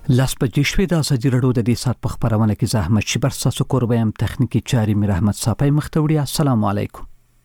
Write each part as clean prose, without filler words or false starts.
لاس بجې شوې د ازادي راډیو د دې سات په خبرونه کې زحمت شبر ساسو کوربم تخنیکی چاري میر احمد صافي مختوړي. السلام علیکم.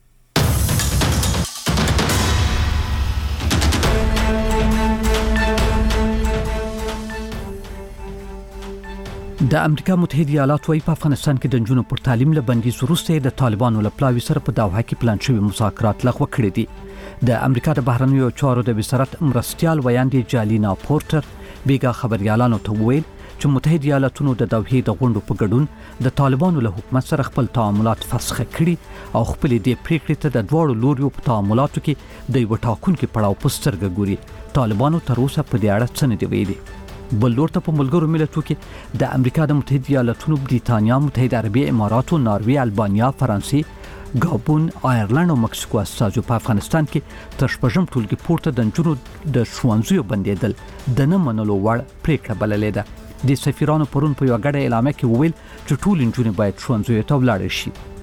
د امریکا متحده ایالات وايي په افغانستان کې د نجونو پر تعلیم له بندیز وروسته د طالبانو له پلاوي سره په دوحه کې پلان شوی مذاکرات لغوه کړي دي. د امریکا د بهرنیو چارو د وزارت مرستيال ویاندې جالینا پورټر بیګا خبريالانو ته وویل چې متحده ایالاتونو د دوحې د غونډو په ګډون د طالبانو له حکومت سره خپل تعاملات فسخ کړي او خپل د پریکړې ته د دوړو لوريو په تعاملاتو کې د یو ټاکونکو پړاو په سترګه ګوري. طالبانو تر اوسه په دې اړه څه نه دی ویلي. بل لورته په ملګرو ملتونو کې د امریکا د متحده ایالاتونو، بریتانیا، متحده عربي اماراتو، ناروې، البانیا، فرانسې، ګابون، آیرلند او مکسیکو استازو په افغانستان کې تر شپږم ټولګي پورته د نجونو د ښوونځیو بندیدل د نه منلو وړ پریکړه بللې ده. د سفیرانو پرون په یو غړ اعلامیه کې وویل چې ټول نجونې باید ښوونځیو ته ولاړ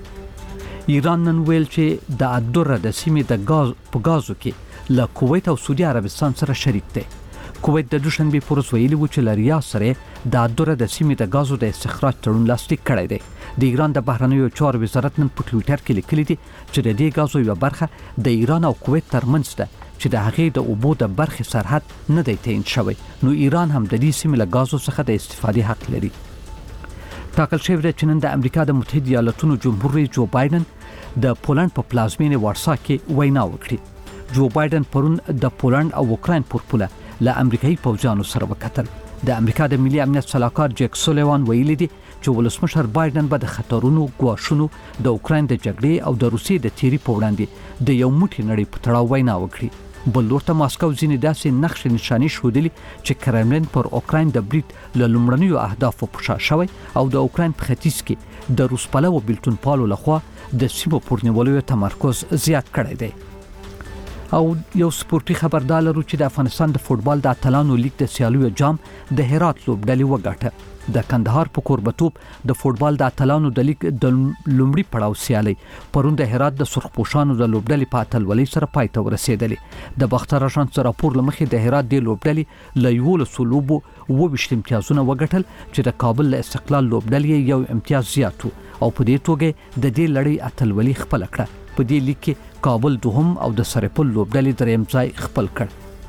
شي. ایران نن ویل چې د ادره د سیمې د غاز په غازو کې له کویت او سعودي عربستان سره شریک دی. کویت د دوشنبه پر ورځ ویلي و چې لریا سره د ادره د سیمې د غازو د استخراج تړون لاسلیک کړی دی. د ایران د بهرنیو چارو وزارت نن په ټوئیټر کې لیکلي دي چې د دې غازو یو برخه د ایران او کویت ترمنځ ده چې د هغې د اوبو د برخې سرحد نه دی تعیین شوی. نو ایران هم د دې سیمې له غازو څخه د استفادې حق لري. ټاکل شوی دی چې نن د امریکا د متحده ایالاتونو جمهور رئیس جو بایدن د پولند په پلازمینه وارسا کې وینا وکړه. جو بایدن پرون د پولند او اوکراین پر پوله له امریکایي پوځیانو سره وکتل. د امریکا د ملي امنیت صلاحکار جیک سولیوان ویلي دی چې ولسمشر بایدن به د خطرونو ګواښونو د اوکراین د جګړې او د روسیې د تیری په وړاندې د یو موټی نړۍ په تړاو وینا وکړي. بل لورته ماسکو ځینې داسې نقش نشانی شودلی چې کرملین پر اوکراین د بریټ له لومړنیو اهدافو په شا شوی او د اوکراین په ختیځ کې د روس پلوه بلټون پالو لخوا د سیمو پر نیولو تمرکز زیات کړی دی. او یو سپورتي خبردار لرو چې د افغانستان د فوتبال د اتلانو لیگ د سیالیو جام د هرات لوبډلې وګټه. د کندهار په کوربتوب د فوتبال د اتلانو د لیگ د لومړي پړاو سیالي پرون د هرات د سرخپوشانو د لوبډلې په اتلولۍ سره پای ته ورسېدلې. د باختر اژانس راپور لمخې د هرات د لوبډلې له یو لسلوبو 22 امتیازونه وګټل چې د کابل له استقلال لوبډلې یو امتیاز زیاتو او په دې توګه د دې لړۍ اتلولۍ خپل کړه. په دې لیگ کې کابل دوهم او د سرپل لوبډلې دریم ځای خپل کړ.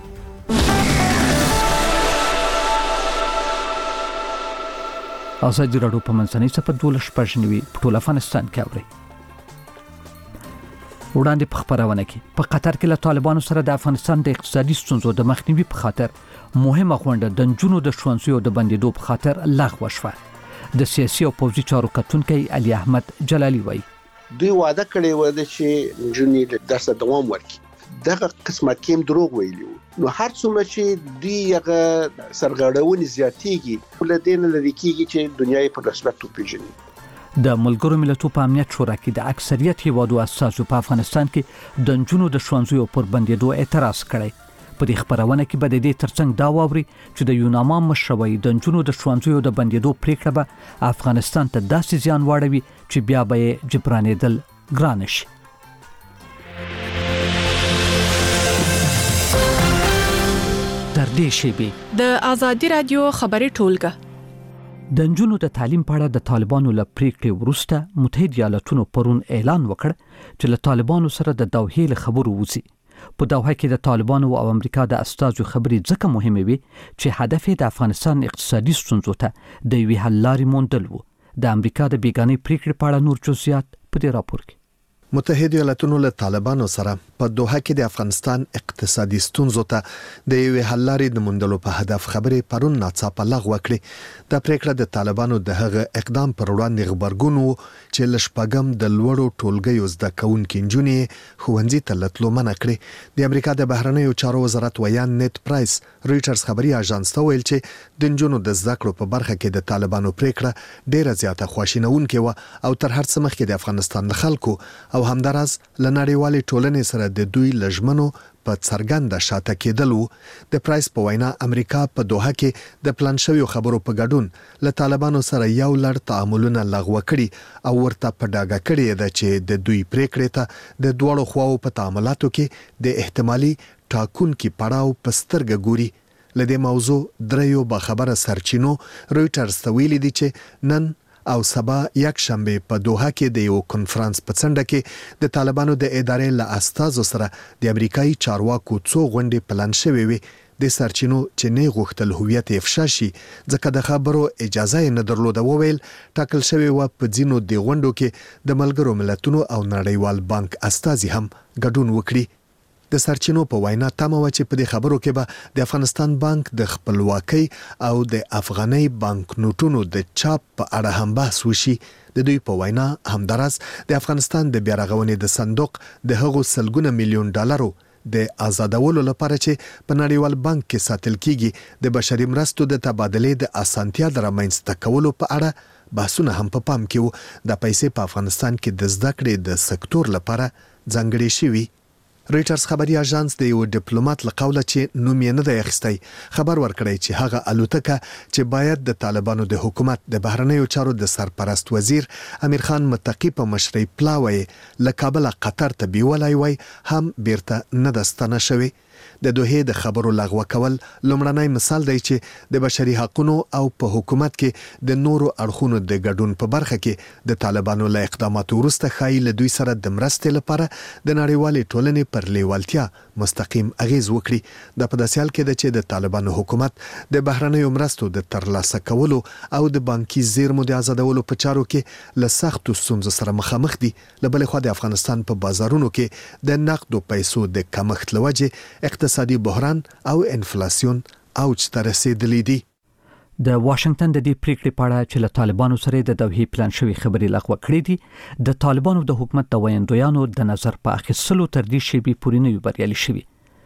ازادي راډیو په منځنۍ صفحه 12 په ټول افغانستان کې اوري. وړاندې په خبرونه کې په قطر کې له طالبانو سره د افغانستان د اقتصادي ستونزو د مخنیوي په خاطر مهمه غونډه د نجونو د ښوونځیو د بندیدو په خاطر لغوه شوه. د سیاسي او پوځي چارو کتونکي علي احمد جلالي وایي دوی وعده کړی و چې جنې درس دوام ورکړي. دغه قسمت کې دروغ ویلي وو. نو هر څومره چې دوی هغه سرغړونې زیاتېږي ولدين لري کېږي چې دنیا په رسمیت وپیژني. د ملګرو ملتونو په امنیت شورا کې د اکثریت هیوادو اساسو په افغانستان کې د نجونو د ښوونځیو پر بندیدو اعتراض کړی. په دې خبرونه کې به د دې ترڅنګ دا واوري چې د یوناما مشروي د نجونو د ښوونځیو د بندیدو پریکړه به افغانستان ته داسې زیان واړوي چې بیا به جبرانېدل ګران شي. تر دې شی د ازادي رادیو خبري ټولګه د نجونو د تعلیم په اړه د طالبانو له پریکړې وروسته متحده ایالاتونو پرون اعلان وکړ چې له طالبانو سره د دوحې له خبرو وځي. په دوحه کې د طالبانو او امریکا د استازو خبرې ځکه مهمه وي چې هدف د افغانستان اقتصادي ستونزو ته د یوې حل لارې موندل وو. د امریکا د بیګانې پریکړې په اړه نور جزئیات په دې راپور کې. متحده ایالاتونو له طالبانو سره په دوحه کې د افغانستان اقتصادي ستونزو ته د یوې حل لارې د موندلو په هدف خبرې پرون ناڅاپه لغوه کړې. د پریکړه د طالبانو د هغه اقدام پر وړاندې خبرګون وو چې لشپګم د لوړو ټولګیو زده کوونکو نجونې ښوونځي ته لتلو منع کړې. د امریکا د بهرنیو چارو وزارت ویان نیت پرایس رويټرز خبري اژانس ته ویل چې د نجونو د زده کړو په برخه کې د طالبانو پریکړه ډیره زیاته خواشینونکې و او تر هر څه مخکې د افغانستان خلکو او همدارس لنړیوالې ټولنې سره د دوی لجمنو په څرګنده شاته کېدل وو. د پرایس په وینا امریکا په دوحه کې د پلان شویو خبرو په ګډون له طالبانو سره یو لړ تعاملونه لغوه کړي او ورته په ډاګه کړي ده چې د دوی پریکړې ته د دوړو خواو په تعاملاتو کې د احتمالي ټاکونکو پړاو په سترګه ګوري. لدې موضوع دریو باخبره سرچینو رويټرز ته ویلي دي چې نن او سبا یک شنبه په دوحه کې د یو کنفرانس په څنډه کې د طالبانو د ادارې له استازو سره د امریکایي چارواکو څو غونډې پلان شوې وي. د سرچینو چې نه غوښتل هویت افشا شي ځکه د خبرو اجازه نه درلوده وویل ټاکل شوی و په ځینو د غونډو کې د ملګرو ملتونو او نړیوال بانک استازي هم ګډون وکړي. د سرچینو په وینا تمه و چې په دې خبرو کې به د افغانستان بانک د خپلواکۍ او د افغاني بانک نوټونو د چاپ په اړه هم بحث وشي. د دوی په وینا همدارس د افغانستان د بیارغونې د صندوق د هغو سلګونه میلیون ډالرو د آزادولو لپاره چې په نړیوال بانک کې ساتل کیږي د بشري مرستو د تبادلې د اسانتیا د رامنځته کولو په اړه بحثونه هم په پام کې وو. د پیسې په افغانستان کې د زده کړې د سکتور لپاره ځانګړي شوي. رويټرز خبري اژانس د یو ډیپلوماټ له قوله چې نوم یې نه دی اخیستی خبر ورکړی چې هغه الوتکه چې باید د طالبانو د حکومت د بهرنیو چارو د سرپرست وزیر امیر خان متقی په مشرۍ پلاوی له کابل قطر ته بیولای وای هم بیرته نه دستانه شوی. د دوحه د خبرو لغوه کول لومړنی مثال دی چې د بشري حقوقو او په حکومت کې د نورو اړخونو د ګډون په برخه کې د طالبانو له اقداماتو وروسته خای له دوی سره د مرستې لپاره د نړیوالې ټولنې پر لیوالتیا مستقیم اغیز وکړي. د پداسیال کې د چې د طالبانو حکومت د بهرنیو مرستو د ترلاسه کولو او د بانکي زیرمو د آزادولو په چارو کې له سختو ستونزو سره مخامخ دي. له بلې خوا د افغانستان په بازارونو کې د نقدو پیسو د کمښت لوجه اقتصادي بحران او انفلاسیون اوج ته رسیدلی دي. د واشنگټن د دې پریکړې په اړه چې له طالبانو سره د دوحې پلان شوی خبرې لغوه کړې دي د طالبانو د حکومت د ویاندویانو د نظر په اخیستلو تر دې شی پورې نه بریالي شوي.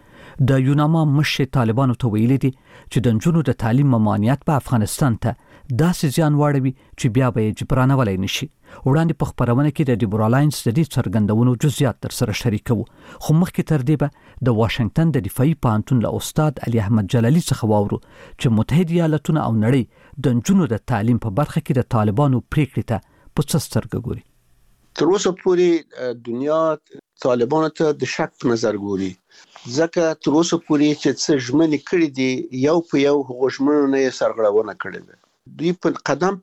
د یوناما مشر طالبانو ته ویلي دي چې د نجونو د تعلیم ممانعت په افغانستان ته داسې ځان واړوي چې بیا به جبرانه ولای نشي. وړاندې په خبرونه کې د ډیبرالاینس د دې څرګندونو جزئیات تر سره شریکو خو مخکې تر دې به د واشنگټن د دفاعي پوهنتون له استاد علي احمد جلالي څخه واورو چې متحده ایالاتونه او نړۍ د نجونو د تعلیم په برخه کې د طالبانو پریکړې ته په څه سترګه ګوري. تر اوسه پورې دنیا طالبانو ته د شک په نظر ګوري ځکه تر اوسه پورې چې څه ژمنې کړې دي یو په یو هغه ژمنې نه سرغړونه کړې ده. دوی په قدم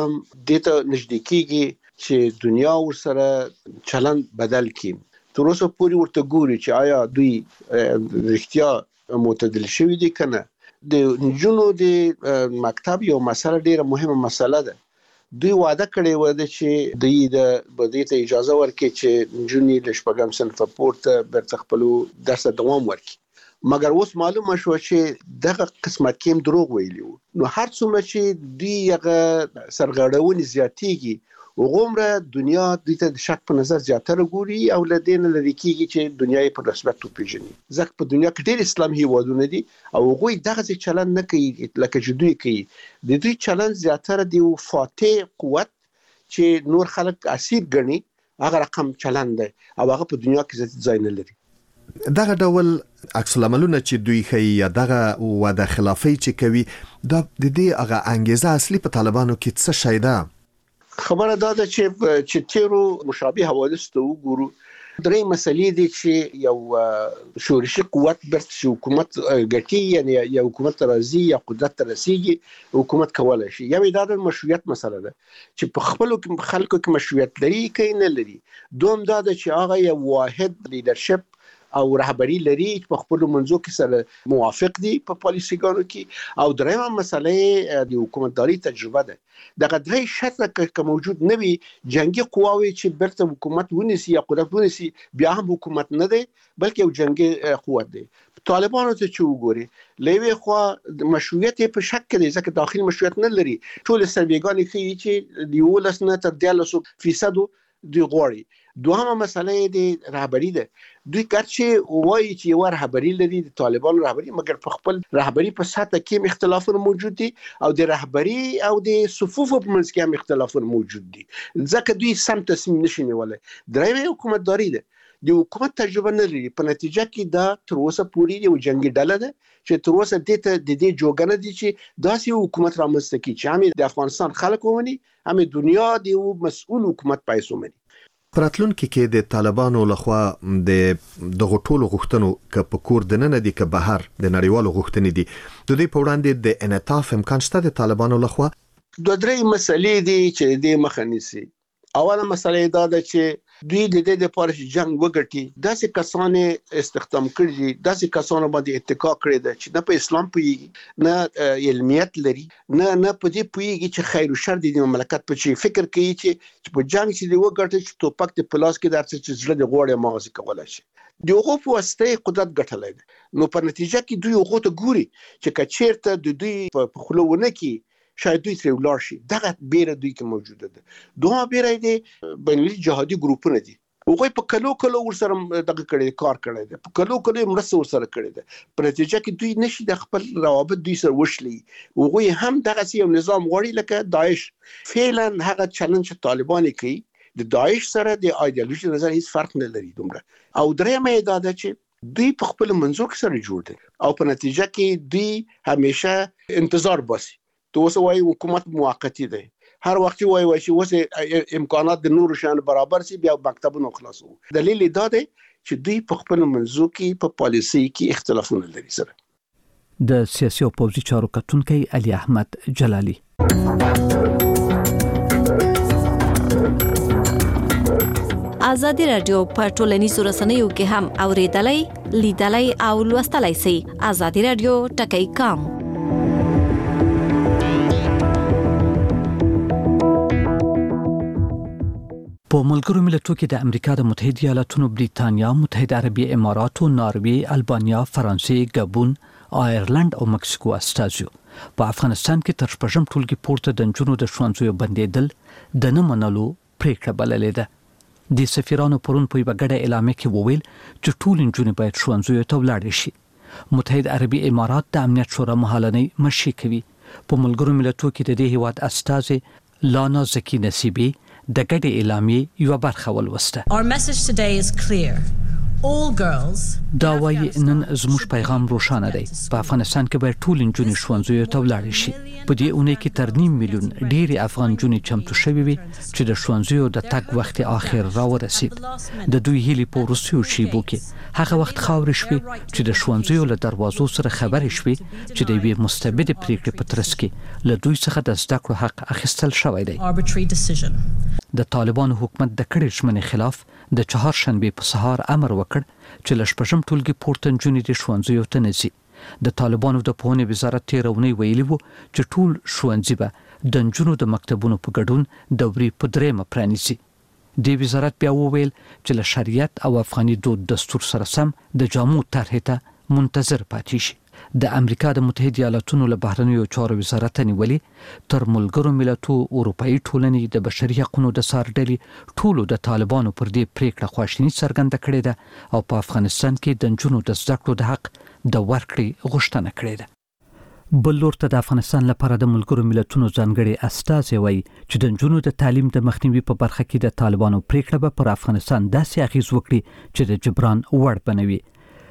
دته نږدې کیږي چې دنیا ورسره چلند بدل کړي. تر اوسه پورې ورته ګوري چې آیا دوی رښتیا معتدل شوي دي کنه. د نجونو د مکتب یو مسله ډیره مهمه مسله ده. دوی وعده کړې و چې دوی د بدیته اجازه ورکړي چې نجونې د شپږم صنف پورته برته خپل درس دوام ورکړي. مګر اوس معلومه شو چې دغه قسمت کې دروغ ویلي وو. نو هر څومره چې دوی هغه سرغړونې زیاتېږي وګوره دنیا د دې شک په نظر زیاتره ګوري او لدین لري کیږي چې دنیا په رسمیت پیژني. ځکه په دنیا کې ډېر اسلام هیوادونه دي او هغوی دغه چلند نه کوي لکه چې دوی کوي. د دوی چلند زیاتره دی فاتح قوت چې نور خلک اسیر ګڼي هغه رقم چلند دی او هغه په دنیا کې ځای نه لري. دغه ډول عکس العملونه چې دوی کوي یا دغه وعده خلافي چې کوي د دې هغه انګیزه اصلي په طالبانو کې څه شي ده؟ خبره دا ده چې تیرو مشابه حوادث ته وګورو. درې مسلې دي چې یو شورشي قوت برت شي حکومت ګټي یعنی یو حکومت راځي یا قدرت رسیږي حکومت کولای شي. یو د مشروعیت مسله ده چې په خپل خلکو کې مشروعیت لري کې نه لري. دوم دا ده چې هغه یو واحد لیدرشپ او رهبری لري په خپل منځو کې سره موافق دي په پالیسیګانو کې. او درېمه مسله د حکومتداري تجربه ده. دغه درې شرط که موجود نه وي جنگي قواوي چې برته حکومت ونیسي یا قدرت ونیسي بیا هم حکومت نه دی بلکې یو جنگي قوت دی. طالبانو ته چې وګوري لوي خو مشروعیت په شک کې ځکه داخلي مشروعیت نه لري. ټول سرویګان کې چې دی ولسنه تر 13% دی غوړي. دوهمه مسله د رهبری ده. دوی کارچې وایي چې یو رهبری لري د طالبانو رهبری مګر په خپل رهبری په ساته کې اختلافونه موجود دي او د رهبری او د صفوف په منځ کې هم اختلافونه موجود دي ځکه دوی سم تصمیم نشي نیولای. درېمه حکومتداري ده. د حکومت تجربه نه لري په نتیجه کې دا تر اوسه پورې یو جنگي ډله ده چې تر اوسه د دې جوګنه دي چې داسې حکومت رامنځته کړي چې هم د افغانستان خلک ومني هم دنیا د مسؤل حکومت پیسو مني. پراتلونکو کې د طالبانو لخوا د دغه ټولو غوښتنو ک په کور دننه دي ک بهر د نړیوالو غوښتنې دي د دې په وړاندې د انعطاف امکان شته د طالبانو لخوا. دوه درې مسلې دي چې د مخنیسي. اوله مسله دا ده چې دوی د دې لپاره چې جنگ وګټي داسې کسان استخدام کړي داسې کسان باندې اتکا کړی ده چې نه په اسلام پوهیږي نه علمیت لري نه په دې پوهیږي چې خیر او شر د مملکت په چی فکر کوي چې په جنگ چې دی وګټي چې توپک د پلاس کې درڅ چې زړه د غوړې مغزي کولای شي دغه په واسطه قدرت ګټلای نو په نتیجه کې دوی هغه ته ګوري چې کچیرته د دوی په خلونه کې شاید دوی تر ولر شي دغه بیره دوی کې موجوده ده دوه بیره دي بنوي جهادي ګروپونه دي هغه په کلو ورسره دغه کړي کار کړي ده په کلو مرسته ورسره کړي ده په نتیجه کې دوی نشي د خپل روابط دوی سره وشلي هغه هم دغه یو نظام غوړي لکه داعش فعلا هغه چیلنج طالبان کوي د داعش سره د ایدئولوژي نظر هیڅ فرق نه لري دومره او درېمه دا ده چې دوی په خپل منځو سره جوړ دي او په نتیجه کې دوی همیشه انتظار باسي تو اوس وايي حکومت موقتی دی هر وخت وايي چې اوس امکانات د نور شان برابر سي بیا مکتبونو خلاصو دلیل دا دی چې دوی په خپل منځو کې په پالیسي کې اختلافونه لري سره. د سیاسي او پوځي چارو کتونکي علي احمد جلالي. آزادی رادیو په ټولنیزو رسنیو کې هم اوریدلای لیدلای او لوستلای شئ. آزادی رادیو ټکی کام په ملګرو ملتونو کې د امریکا د متحده ایالاتونو، بریتانیا، متحده عربي اماراتو، ناروې، البانیا، فرانسې، ګابون، آیرلند او مکسیکو استازو په افغانستان کې تر شپږم ټولګي پورته د جنونو د ښوونځیو بندیدل د نه منلو پریکړه بللې ده. د سفیرانو پرون په یوه ګډه اعلامیه کې وویل چې ټول جنونې باید ښوونځیو ته ولاړ شي. متحده عربي امارات د امنیت شورا مهالنۍ مشري کوي. په ملګرو ملتونو کې د دې هیواد استازي لانا زکی نصیبی د ګډې اعلامیې یو برخه ولوسته. Our message today is clear. All girls دا وایي نن زموږ پیغام روښانه دی. په افغانستان کې باید ټول نجونې ښوونځیو ته ولاړې شي. په دې اونۍ کې تر 9 میلیون ډېری افغان نجونې چمتو شوې وي چې د ښوونځیو د تګ وخت اخر راورسید. د دوی هیلې په وروستیو شیبو کې هغه وخت خاورې شوې چې د ښوونځیو له دروازو سره خبرې شوې چې د یوې مستبدې پریکړې په ترڅ کې له دوی څخه د زده کړو حق اخیستل شوی دی. د طالبانو حکومت د کړې ژمنې خلاف د چهارشنبه په سهار امر وکړ چې له شپږم ټولګي پورته نجونې د ښوونځیو ته نه ځي. د طالبانو د پوهنې وزارت تیرونی ویلي وو چې ټول ښوونځي به د نجونو د مکتبونو په ګډون دوري په درېمه پرانیزي. د وزارت بیا وویل چې له شریعت او افغاني دود دستور سره سم د جامو طرحې ته منتظر پاتې شي. د امریکا د متحده ایالاتونو له بهرنیو چارو وزارت نیولې تر ملګرو ملتونو، اروپאי ټولنې، د بشري حقوقو د سار ډلې ټولو د طالبانو پر دې پریکړه خواشیني څرګنده کړې ده او په افغانستان کې د نجونو د زده کړو د حق د ورکړې غوښتنه کړې ده. بل لور ته د افغانستان لپاره د ملګرو ملتونو ځانګړي استازي وایي چې د نجونو د تعلیم د مخنیوي په برخه کې د طالبانو پریکړه به پر افغانستان داسې اغیز وکړي چې د جبران وړ بنوي.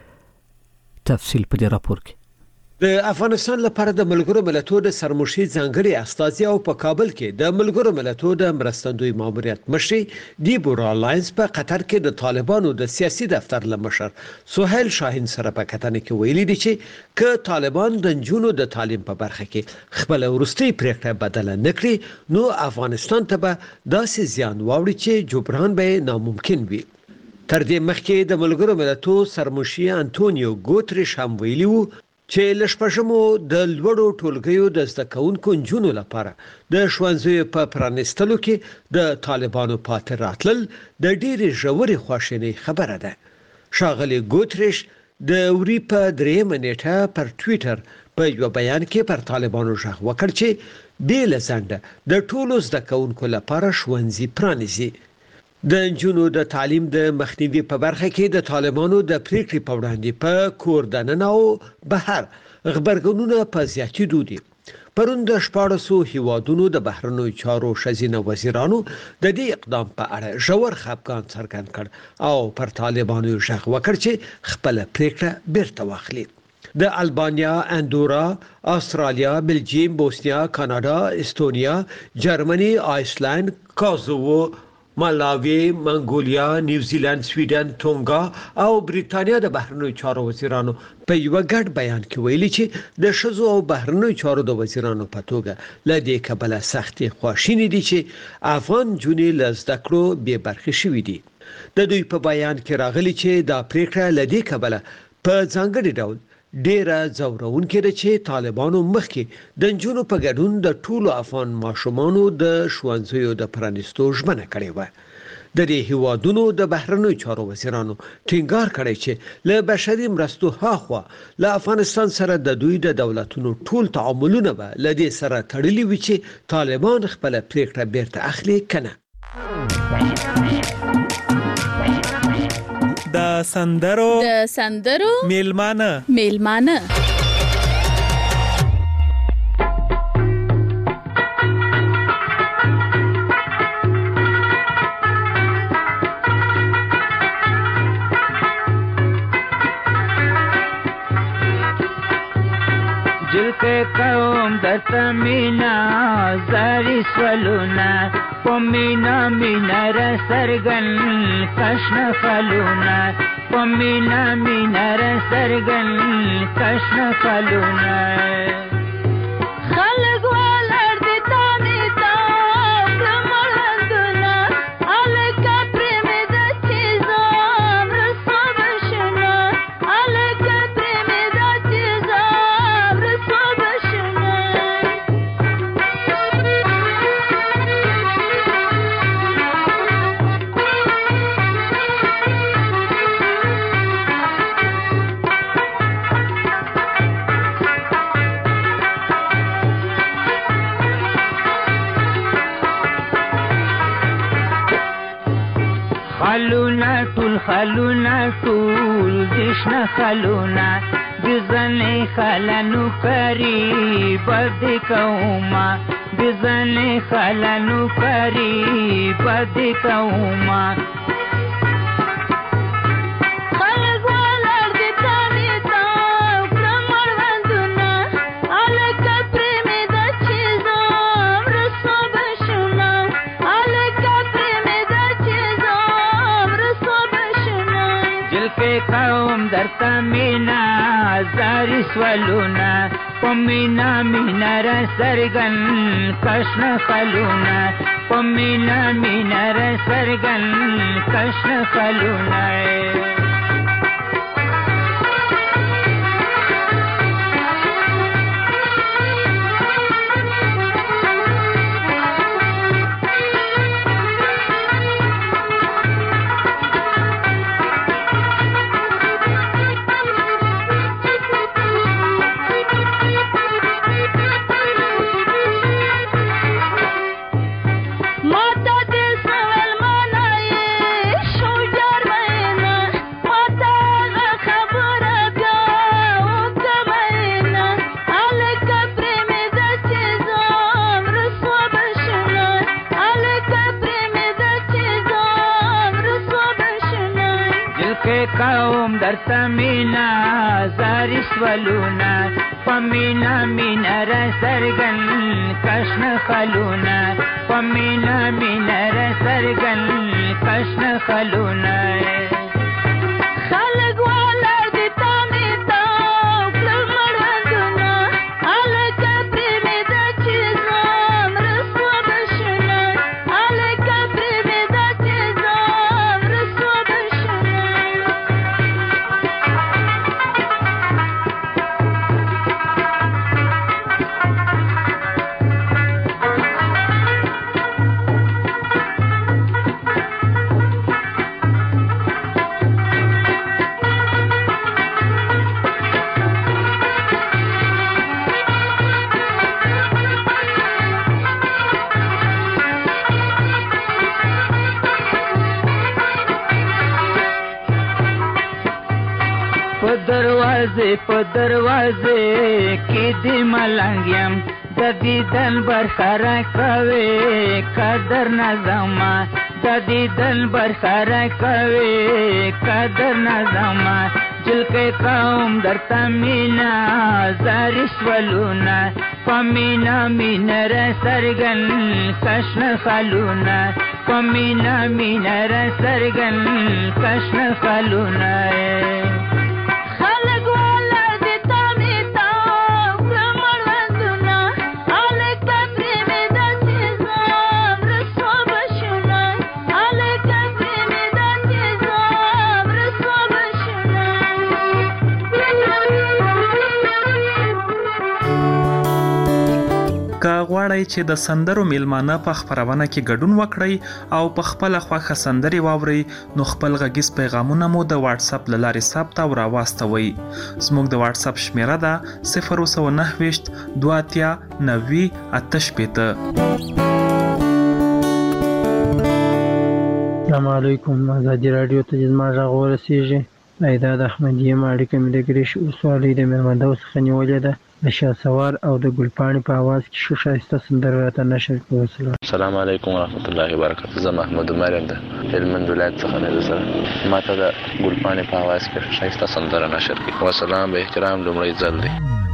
تفصیل په دې راپور کې. د افغانستان لپاره د ملګرو ملتونو د سرمشي ځانګړي استازي او په کابل کې د ملګرو ملتونو د مرستندوی ماموریت مشر دیبورا لاینز په قطر کې د طالبانو د سیاسي دفتر لمشر سهیل شاهین سره په کتنه کې ویلي دي چې ک طالبان د جنونو د تعلیم په برخه کې خپل ورستي پریکړه بدله نکړي نو افغانستان ته به داسې زیان واوړي چې جبران به ناممکن وي. تر دې مخکې د ملګرو ملتونو سرمشي انټونیو ګوتریش هم ویلي وو چې لشپږمو د لوړو ټولګیو د زده کوونکو نجونو لپاره د ښوونځیو په پرانیستلو کې د طالبانو پاتې راتلل د ډېرې ژورې خواشینۍ خبره ده. ښاغلي ګوتریش د اوري په 3 نیټه پر ټوئیټر په یو بیان کې پر طالبانو ژغ وکړ چې بې له ځنډه د ټولو زده کوونکو لپاره ښوونځي پرانیزي. د نجونو د تعلیم د مخنیوي په برخه کې د طالبانو د پریکړې په وړاندې په کور دننه او بهر خبرګونونه په زیاتېدو دي. پرون د 14 هیوادونو د بهرنیو چارو ښځینه وزیرانو د دې اقدام په اړه ژور خفګان څرګند کړ او پر طالبانو ژغ وکړ چې خپل پریکړه بیرته واخلي. د البانیا، اندورا، استرالیا، بلجیم، بوسنیا، کاناډا، استونیا، جرمني، آیسلند، کوزوو مالاوی، منګولیا، نیوزیلند، سویډن، تونګا او بریتانیا د بهرنیو چارو وزیرانو په یو ګډ بیان کې ویلي چې د ښځو او بهرنیو چارو د وزیرانو په توګه له دې کبله سختي خواشیني دي چې افغان جونې له زده کړو بې برخې شوي دي. د دوی په بیان کې راغلي چې دا پریکړه له دې کبله په ځانګړي ډول ډیره ځورونکې ده چې طالبانو مخکې د نجونو په ګډون د ټولو افغان ماشومانو د ښوونځیو د پرانیستو ژمنه کړې وه. د دې هیوادونو د بهرنیو چارو وزیرانو ټینګار کړی چې له بشري مرستو هاخوا له افغانستان سره د دوی د دولتونو ټول تعاملونه به له دې سره تړلي وي چې طالبان خپله پریکړه بیرته اخلي کنه. د سندرو میلمانه جلکه قوم در تمینا زاری سولونا پمینا مینا را سرگن کشن خلونا پمینا مینا را سرگن کشن خلونا خلق والر دی تامیتا پرمالندونا علکا پریمی دا چیزام رسو بشنا علکا پریمی دا چیزام رسو بشنا خلونا ټول دشنا خلونا بزنه خلانو کری بد کوما بزنه خلانو کری بد کوما قوم در تمینا زاری سولونا پمینا مینا را سرگن کشن خلونا پمینا مینا را سرگن کشن خلونا قوم در تمینا زاری سولونا پمینا مینا را سرگن کشن خلونا پمینا مینا را سرگن کشن خلونا خلق والر دی تامیتا پرمالندونا علکا پریمی دا چیزام رسو بشنا علکا پریمی دا چیزام رسو بشنا په دروازه کې دې ملنګ یم د دیدن برخره کوي قدر نظما د دیدن برخره کوي قدر نظما جلکه قوم در تمینا زاری سولونا پمینا مین را سرگن کشن خلونا پمینا مینا را سرګن کشن خلونه خلق والا دې تامې تا برمړندونه الک پرې د چیزام رسوا بشونه الک پرې د چیزام رسوا بشونه. که غواړئ چې د سندرو میلمانه په خپرونه کې ګډون وکړئ او په خپل خوښه سندري واورئ نو خپل غږیز پیغامونه مو د واتس اپ له لارې ثبت او راواستوئ. زموږ د واتس اپ شمیره ده 029 2 90 88. السلام علیکم. ازادي رادیو ته زما غږ ورسیږي. ایداد احمدیه اړیکه مې د ګریش اوسوالۍ د مېرمندو څخه نیولې ده. د شاسوار او د ګلپاڼې په आवाज کې ښه ښایسته سندره راته نشر کړه. السلام علیکم ورحمت الله وبرکاته. زه محمود مریم ده هلمند ولایت څخه نه سره ماته د ګلپاڼې په आवाज کې ښایسته سندره نشر کړه. والسلام به احترام لومړی ځل دی.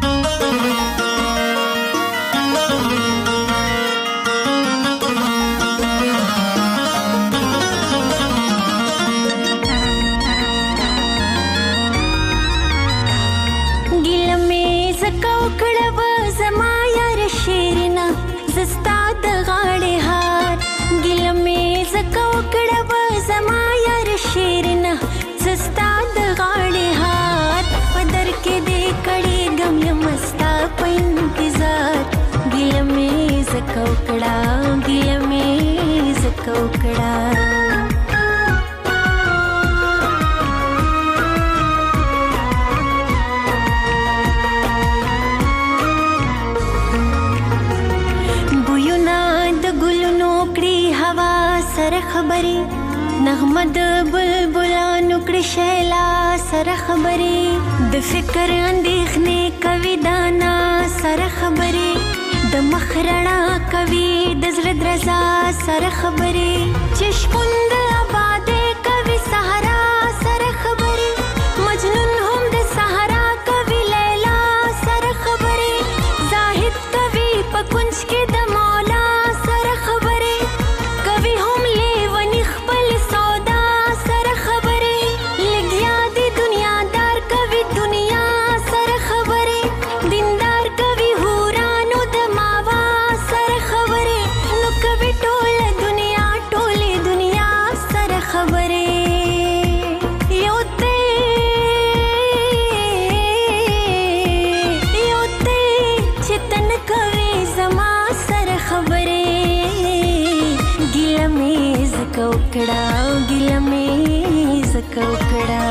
خبري نغمه د بلبلانو کړي شیلا سره خبري د فکر اندېښنې کوي دانا سره خبري د مخرڼا کوي د زړه درزا سره خبري چې شپون د آبادې کوي صحرا سره خبري مجنون هم د صحرا کوي لیلا سره خبري زاهد کوي په کونج کې د مولا سره خبري کوي هم لیونی خپل سودا سره خبري لګیا دی دنیا دار کوي دنیا سره خبري دیندار کوي هورانو د ماوا سره خبري نو کوي ټول دنیا سره خبري یو ته چتن کوي زما سره خبري ګیله مې زکو کړه ګیله مې زکو کړه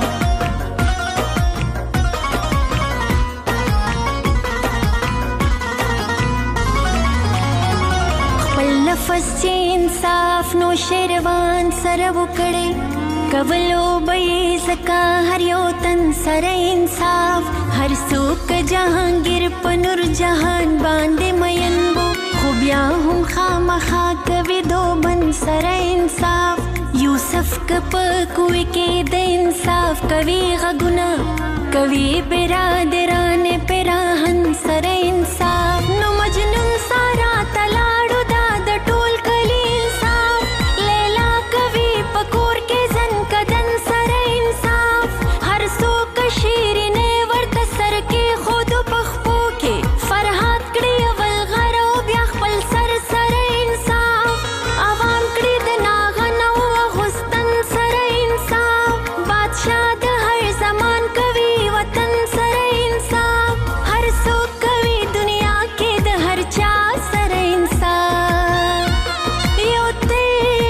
نفس چې انصاف نو شیروان سره وکړي کولو به زکا هر یو تن سره انصاف هر څوک جهانگیر په نور جهان باندې مینبو خو بیا هم خامخا کوي دو بن سره انصاف یوسف کپ کوي کې د انصاف کوي غږونه کوي برادران پراهن سره انصاف نو مجنون سارا تلاړو دا د ټول کلی انصاف لیلا کوي پکور کې زن کدن سره انصاف هر څوک شیرینه ورته سر کې خود پخپو کې فرحات کړي اول غرو بیا خپل سر سره انصاف عوام کړي د ناغنو غستن سره انصاف بادشاہ د هر زمان کوي وطن سره انصاف هر څوک کوي دنیا کې د هر چا سره انصاف یو ته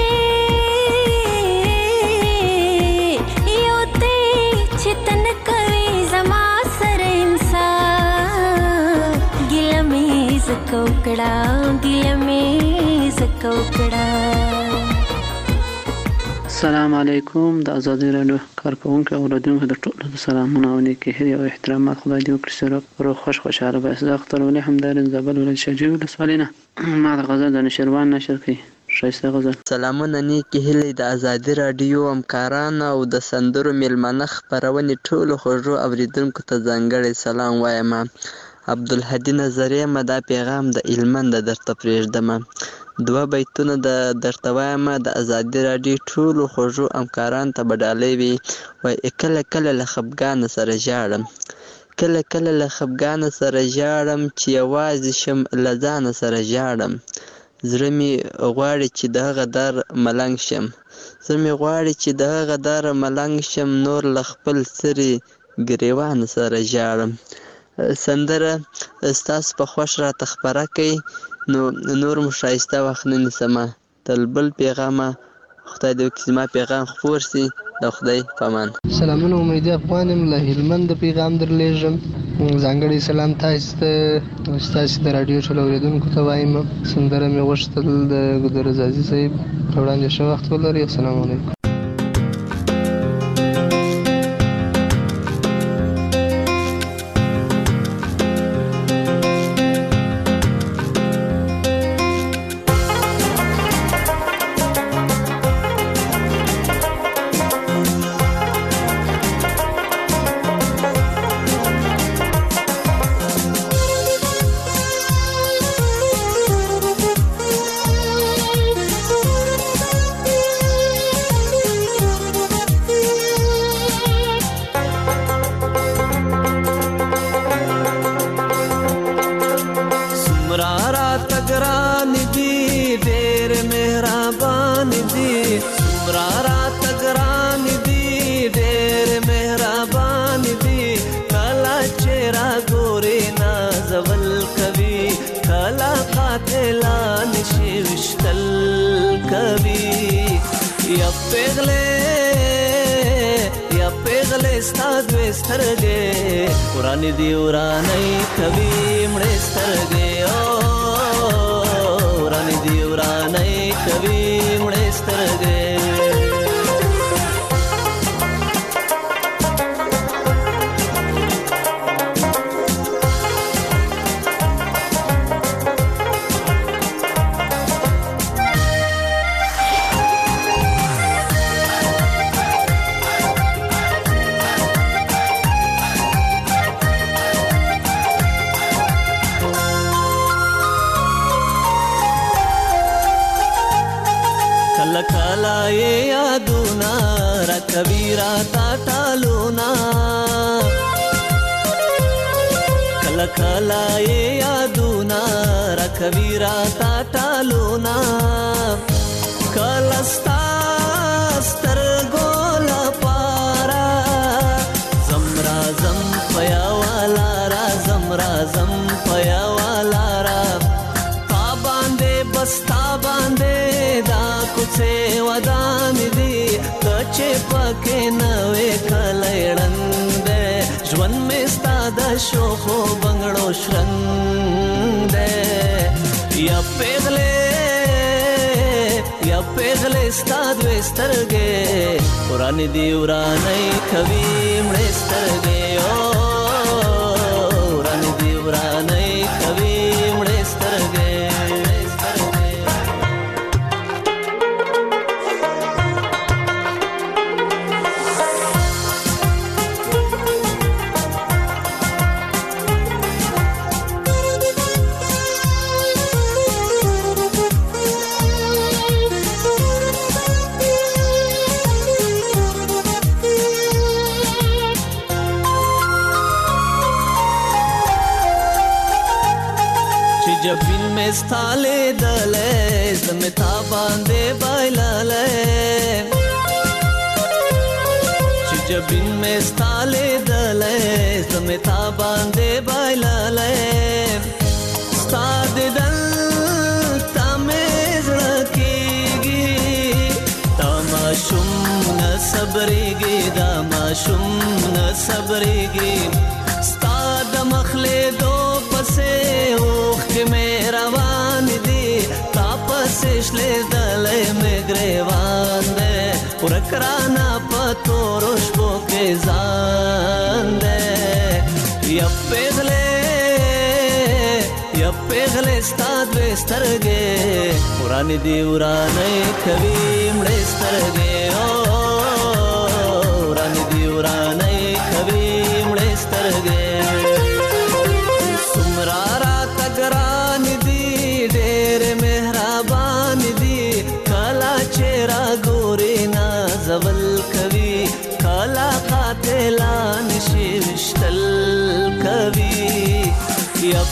چتن کوي زما سره انصاف ګیله مې زکو کړه ګیله مې زکو کړه. السلام علیکم. د ازادي رادیو کارکونکو او اوریدونکو د ټولو سلامونه او نیکې هیلې او احترامات خدای دې وکړي سره روغ خوشاله به زه اختر ولې همدار زبل ولې شجیع ولسوالینه ما د غزل د نشروان نشر کړي شایسته غزل. سلامونه نیکې هیلې د ازادي رادیو همکاران او د سندرو میلمانه خپرونې ټولو خوږو اوریدونکو ته ځانګړی سلام وایم. عبدالهادي نظریه ما دا پیغام د هلمند درته پرېږدم. دوه بیتونه درته وایم د ازادي راډیو ټولو خوږو همکارانو ته به ډالۍ وي. وایي کله کله له خفګانه سره ژاړم، کله کله له خفګانه سره ژاړم، چې یوازې شم له ځانه سره ژاړم. زړه مې غواړي چې د هغه در ملنګ شم، زړه مې غواړي چې د هغه در ملنګ شم، نور له خپل سرې ګریوان سره ژاړم. سندره ستاسو په خوښ راته خپره کړئ، نو نور مو ښایسته وخت نه نیسمه. تل بل پیغامه خدای دې وکړي زما پیغام خپور سي. د خدای په امان. سلامونه، امیدي افغان یم له هلمند پیغام درلېږم. ځانګړی سلام تاسو ته او ستاسو د راډیو ټولو اورېدونکو ته وایم. سندره مې غوښتل د ګودرزازي صاحب په وړاندې ښه وخت ولرئ. السلام علیکم. ورانی دی ورانی کبھی مڑے سترگے ورانی دی ورانی کبھی مڑے سترگے कबीरा टालूना कल कलाए यादूना रखबीरा टालूना कलस्ता स्तर गोला पारा जमरा जम पया वाला रा जमरा जम पया वाला रा ता बांधे बस्ता बांधे दा कुछे वदान दी चे पके नवे कलैड़ंद ژوند में ستا د شوخو بنگړو شرنګ یا پیغلې ستا د سترګې ورانی دی ورانی کوي مړې سترګې ورانی دی ورانی کوي مړې سترګې जबिन में स्थाले दले जमता बांधे बाइलाले जबिन में स्थाले दले जमता बांधे बाइलाले स्ताद दल तमेज रखेगी तमाशुम न सबरेगी दामाशुम न सबरेगी स्ताद मखले दो पसे में रवान दी तापस इसले दले में ग्रेवान दे उरकराना पतो रोशबो के जान दे या पेगले स्ताद वेस्तरगे उरानी दी उराने कभी मड़े स्तरगे उरानी दी उराने कभी मड़े स्तरगे सुमरारा तगरान दी डेर मेहराबान یا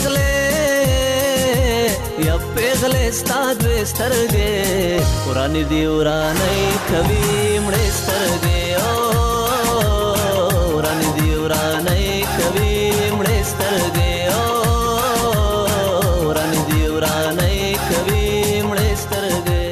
پیغلې ستاد وسترګې ورانی دی ورانی کوي مړې سترګې او ورانی دی ورانی کوي مړې سترګې او ورانی دی ورانی کوي مړې سترګې.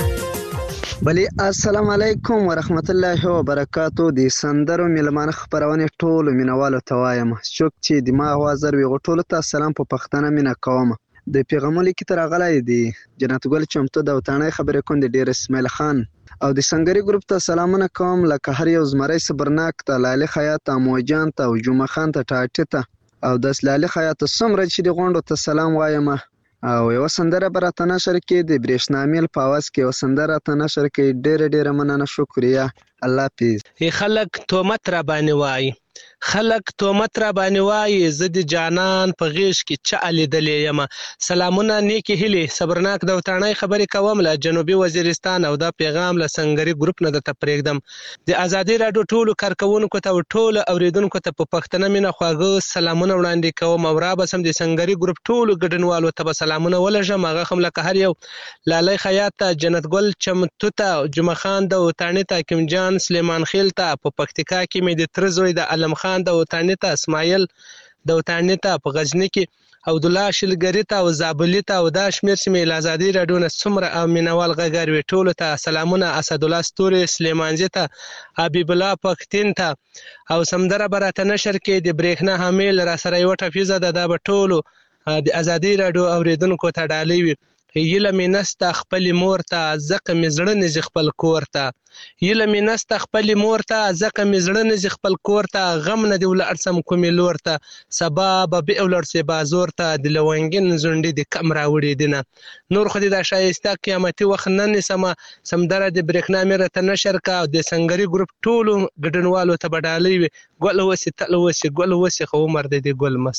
بلی السلام علیکم ورحمت الله وبرکاتو. د سندرو میلمانه خبرونه ټول مینوالو ته وایم څوک چې دماغ وازر وي ټول ته سلام په پښتنه مینا کوم. د پیغمبري کی تر غلای دی جنت ګل چمتو د وطنۍ خبرې کوم د ډیر اسماعیل خان او د سنگري ګروپ ته سلامونه کوم لکه هر یو زمری صبرناک ته لاله خیاط موجان ته او جمعه خان ته ټاټه ته او د لاله خیاط سمره چې د غونډو ته سلام وایم او یو سندره برته نشر کې د برېښنامیل په आवाज کې یو سندره ته نشر کې ډېر مننه شکریا الله پیز. خلک تومت را باندې وای خلک تومت را باندې وای زد جانان په غیش کې چالي دلې یم. سلامونه نیکی هلي صبرناک د وطنۍ خبرې کوم له جنوبي وزیرستان او دا پیغام له سنگري ګروپ نه د تپریږدم. د ازادي رادیو ټولو کارکونکو ته ټولو اوریدونکو ته په پښتنه مینه خواږه سلامونه وړاندې کوم او را بسم د سنگري ګروپ ټولو ګډنوالو ته سلامونه ولژم. هغه هم لکه هر یو لاله خیاط جنت ګل چمتو ته جمعه خان د وطنۍ ته حکیم جان سلیمان خیل ته په پکتیکا کې مې د ترزوی د علم خان د وطنۍ ته اسماعیل د وطنۍ ته په غزنی کې او د الله شلګری ته او زابلی ته او دا شمیر چې مې آزادي رادیو نه څومره مینوال غږر وی ټولو ته سلامونه. اسد الله ستوري سلیمانزی ته حبیب الله پختین ته او سمدره براته نشر کې د برېښنا حامل را سره یو ټفیزه د ټولو د آزادي رادیو اوریدونکو ته ډالۍ وي. یله مې نسته خپل مور ته ځکه مې زړه نه خپل کور ته یله مې نسته خپل مور ته ځکه مې زړه نه خپل کور ته غم نه دی ولړسم کومې لور ته سبا به ولړسې بازور ته د لونګین زونډې د کم راوړې دینه نور خو دې د شایسته قیامتي وخت نه نسمه سمدره د برېښنا مې راته نشر کا او د سنگري ګروپ ټولو ګډنوالو ته بډالۍ وي. ګل وسی تل وسی ګل وسی خو عمر دې ګل مس.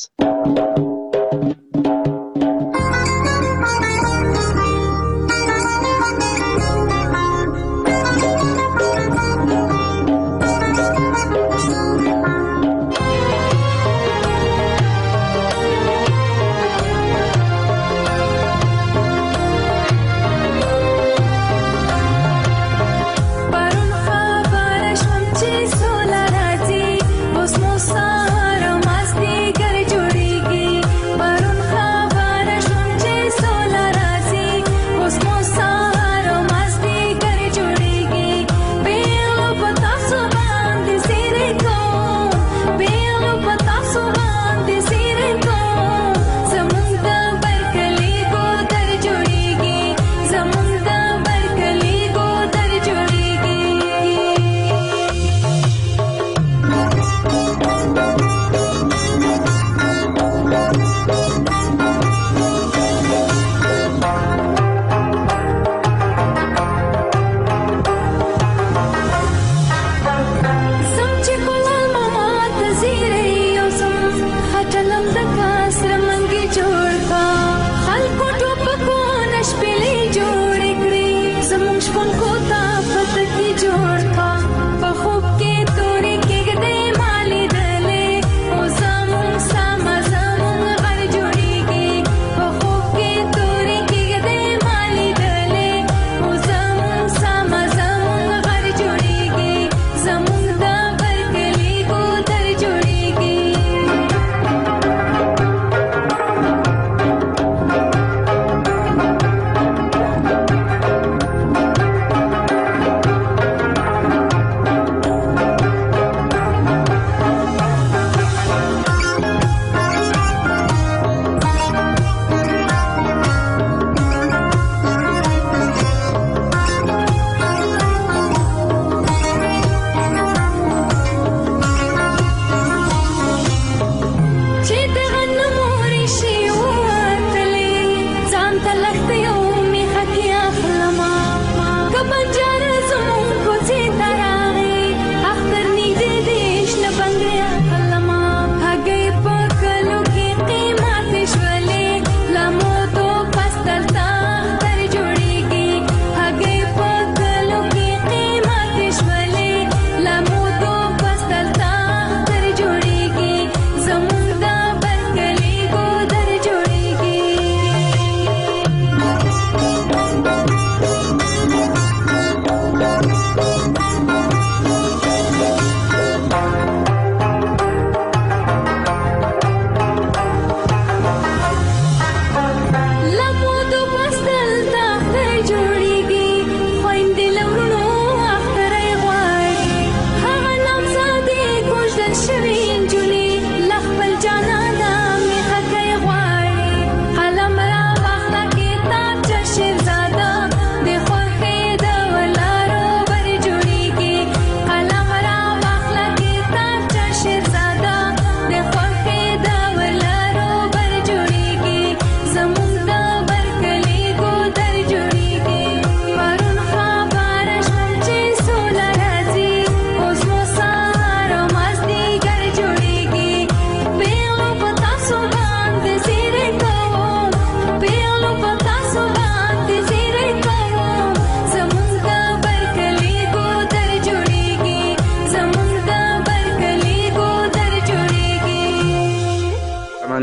Sahara masti kar jodegi, parun khaba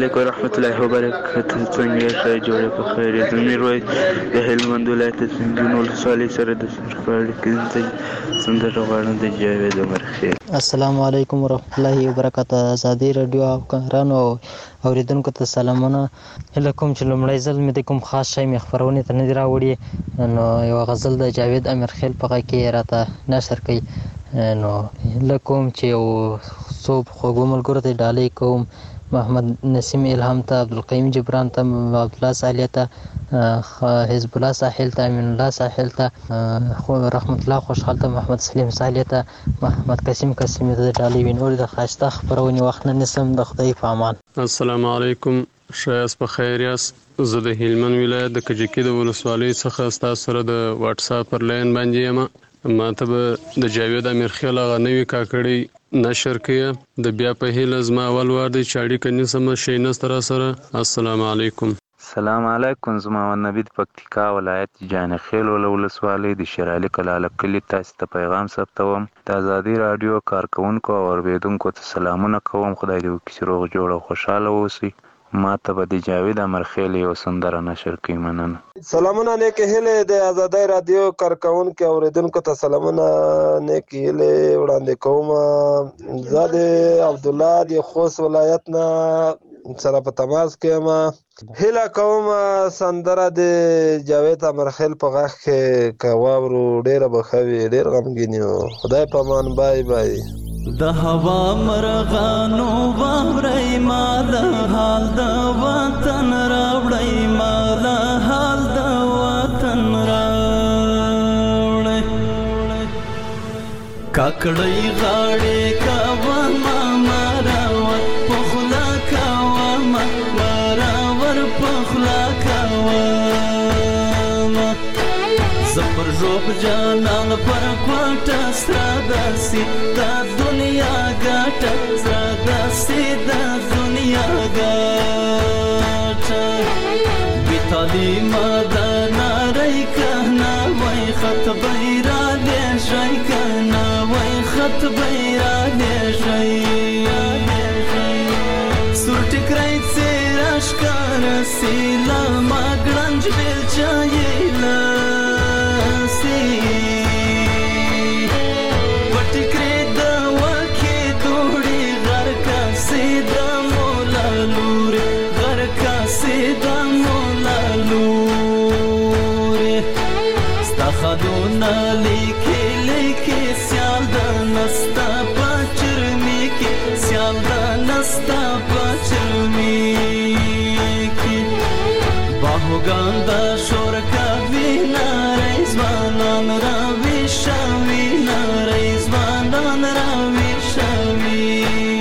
علیکم ورحمۃ اللہ وبرکاتہ. څنګه یې جوړه په خیر یې زمیر وای د هلمند ولایت سنجون ولسوالۍ سره د سرپاړي کې سندره غواړم د جاوید مرخیل. السلام علیکم ورحمۃ اللہ وبرکاتہ. ازادي رادیو افغانانو اوریدونکو ته سلامونه. هله کوم چې لومړی ځل مې د کوم خاص شی مې خبرونه ته نه دی راوړي نو یو غزل د جاوید امیرخیل په غږ کې راته نشر کړي نو لکوم چې یو څو خوږو ملګرو ته ډالۍ کوم محمد نسیم الهام ته عبدالقیم جبران ته عبدالله صالح ته حزب الله ساحل ته امین الله ساحل ته رحمت الله خوشحال ته محمد سلیم صالح ته محمد قاسم قاسم ته ډالۍ وینور د خاصه خبرونه وخت نه نسم د خدای په امان. السلام علیکم. شایست په خیر یاست. زه د هلمند ولایت د کجکی د ولسوالۍ څخه تاسو سره د واتس اپ پر لاین باندې یم. ما ته به د جاوید امیرخیل هغه نوې کاکړی نشر کړي د بیا په هیله زما اول وار دی چې اړیکه نیسم شي نستر سره. السلام علیکم. السلام علیکم. زما نبی د پکتیکا ولایت جانخیل ولسوالۍ د شیرعلی کلاله کلی تاسو ته پیغام ثبتوم. د ازادي رادیو کارکونکو او اوریدونکو ته سلامونه کوم. خدای دې وکړي روغ جوړ او خوشاله اوسئ. ما ته به د جاوید امیرخیل یو سندره نشر کړي. مننه. سلامونه نیک هیله د ازادي رادیو کارکونکو اوریدونکو ته سلامونه نیک هیله وړاندې کوم. زه د عبد الله د خوست ولایت نه سره په تماس کې ما هیله کوم سندره د جاوید امیرخیل په غږ کې کواورو ډیره بخوي ډیر غمګین یو. خدای په امان. بای بای. د هوا مرغانو واوري ما د حال د وطن راوړی ما د حال د وطن راوړی کاکړی غاړي کاوه ما مراوت پخلا کاوه ما مراور پخلا کاوه زپر روح جانان پر کوټه ستراداسي د دنیا ګټه ستراداسي د دنیا ګټه بیتالي مدنا رای کنا وای خط بیرا دې شای کنا وای خط بیرا دې شای سور ټکرای سراش کار سیلا ما ګړنج بل چایلا خدونا لیکي لیکي سیال د نستا پچرمی کې سیال د نستا پچرمی کې باهوګان د شور کوي نارای ځوانان راوي شوي نارای ځوانان راوي شوي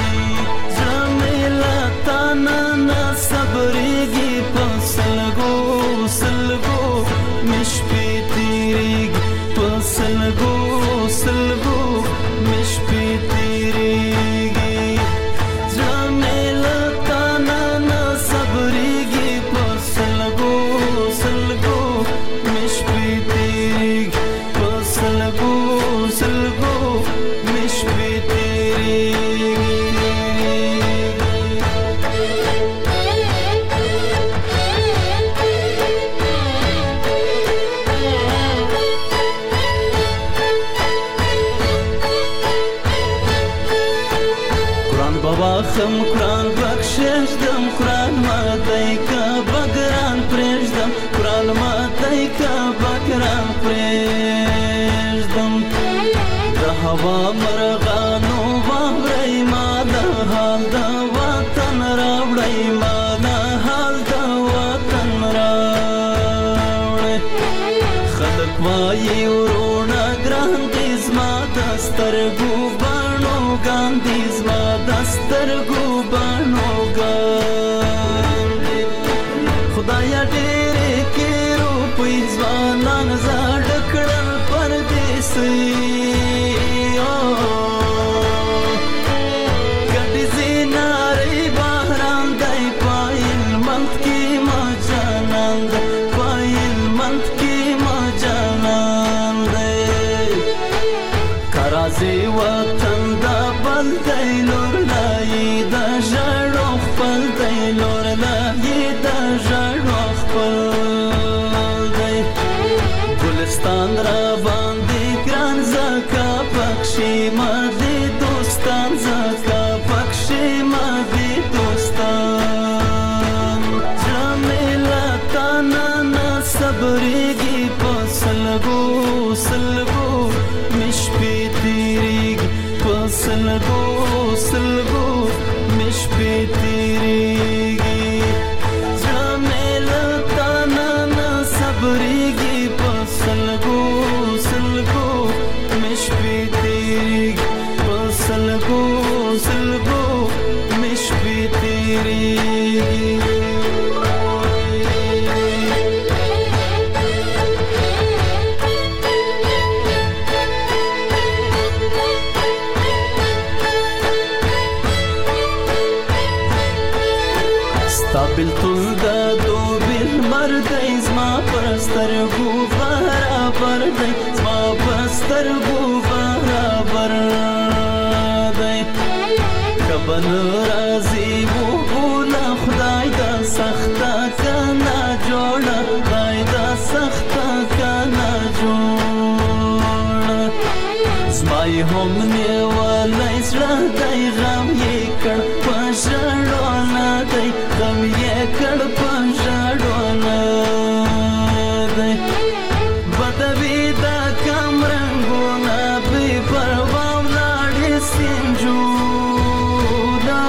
زميلا تانا صبرېږي په سلګو سلګو مشپي سلګو سلګو مش په تیریږي زميلا تانا نه صبرېږي په سلګو سلګو مش په تیریږي په سلګو سلګو مش په تیریږي. خم قرآن بخشش دم قرآن ماتای کا بگران پریشدم قرآن ماتای کا بگران پریشدم د هوا مرغانو واوري ما د حال د وطن راوړی ما د حال د وطن راوړی خلک وایي ورونه ګران دي زما د سترګو بڼو ګاندي زما د سترګو بڼو ګاندي خدایا ډېرې کې روپۍ ځوانان زاړه کړل پردیسي ګډې زینارې بهران دی پایل منت کې ما جانان دی پایل منت کې ما جانان دی کرازي وطن دا بل دی لور لای دا ژړو خپل دی صبرېږي په سلګو سلګو مش پې تېرېږي په سلګو سلګو مش پې تېرېږي زړه مې له تا نه صبرېږي په سلګو سلګو مش پې تېرېږي په سلګو سلګو مش پې تېرېږي بلتون دا دو بیل مردی زما پرسترگو برابر دی زما پرسترگو برابر دی کبن رازی و بولا خدای دا سختا کنا جوڑا خدای دا سختا کنا جوڑا زمای هم نیوالی سرا دی غم یکر پشڑونا دی غم یکر پشڑونا دی بدوی دا کم رنگونا بی پرواو لاڑی سنجونا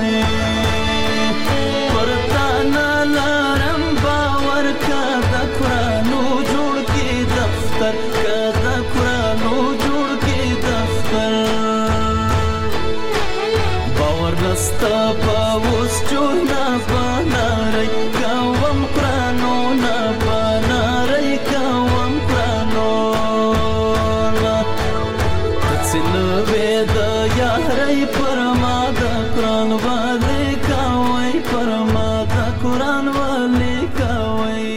پرتانا لارم باور کا دا قرآنو جوڑ کی دفتر کا دا قرآنو جوڑ کی دفتر باور نستا پاوس چونا بانا رئی کاوم قرآنو نا بانا رئی کاوم قرآنو نا تسنوی دا یاری پرما دا قرآن والی کاوی پرما دا قرآن والی کاوی